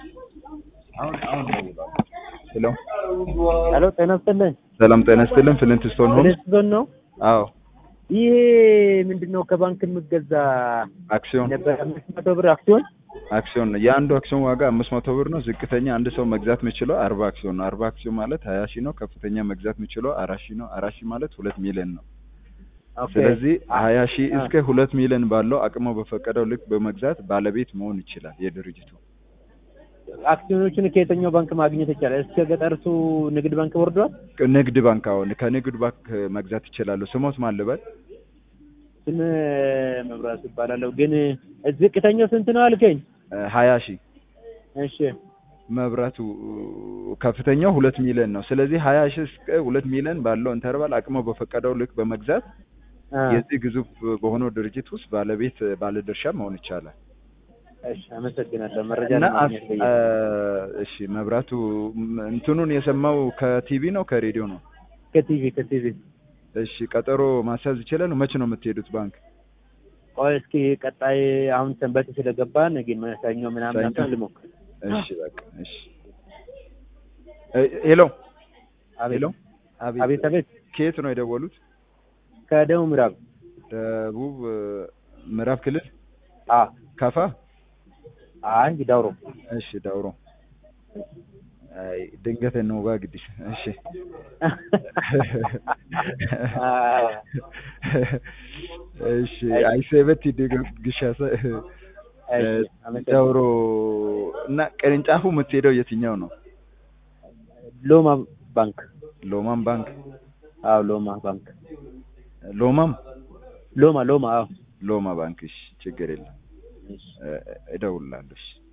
አሁን ሄሎ ሄሎ ጤና ይስጥልኝ። ሰላም ጤና ይስጥልኝ። ፍሊንት ስቶን ሆምስ ፍሊንትስቶን ነው? አዎ። ይሄ ምንድነው ከባንክ የምገዛ አክሲዮን ነበር 500 ብር አክሲዮን? አክሲዮን ነው። የአንዱ አክሲዮን ዋጋ 500 ብር ነው። ዝቅተኛ አንድ ሰው መግዛት የሚችለው 40 አክሲዮን ነው። 40 አክሲዮን ማለት 20 ሺህ ነው። ከፍተኛ መግዛት የሚችለው 4 ሺህ ነው። 4 ሺህ ማለት 2 ሚሊዮን ነው። ስለዚህ 20 ሺህ እስከ 2 ሚሊዮን ባለው አቅሙ በፈቀደው ልክ በመግዛት ባለቤት መሆን ይችላል የድርጅቱ። አክሲዮኖችን ከየትኛው ባንክ ማግኘት ይቻላል? እስከ ገጠርቱ ንግድ ባንክ ወርዷል? ንግድ ባንክ አሁን ከንግድ ባንክ መግዛት ይችላሉ። ስሞት ማን ልበል? ስም መብራት ይባላል። ግን ዝቅተኛው ስንት ነው አልከኝ? 20 ሺህ። እሺ መብራቱ ከፍተኛው 2 ሚሊዮን ነው። ስለዚህ 20 ሺህ እስከ 2 ሚሊዮን ባለው ኢንተርቫል አቅሙ በፈቀደው ልክ በመግዛት የዚህ ግዙፍ በሆነው ድርጅት ውስጥ ባለቤት ባለድርሻ መሆን ይቻላል። እሺ አመሰግናለሁ። መረጃ ለማግኘት እሺ መብራቱ እንትኑን የሰማው ከቲቪ ነው ከሬዲዮ ነው? ከቲቪ። እሺ ቀጠሮ ማስያዝ ይችላል? መቼ ነው የምትሄዱት ባንክ? ቆይ እስኪ ቀጣይ አሁን ሰንበት ስለገባን ግን ሰኞ ምናምን አጣን ልሞክር። እሺ በቃ እሺ። ሄሎ ሄሎ። አቤት። ከየት ነው የደወሉት? ከደቡብ ምዕራብ። ደቡብ ምዕራብ ክልል? ካፋ? አይ ዳውሮ። እሺ ዳውሮ። አይ ድንገት ነው ባግዲሽ። እሺ እሺ አይሰበት ይደግሻሰ ዳውሮ እና ቅርንጫፉ የምትሄደው የትኛው ነው? ሎማ ባንክ። ሎማም ባንክ? አዎ ሎማ ባንክ። ሎማ አዎ ሎማ ባንክ። እሺ ችግር የለም እደውልልሃለሁ።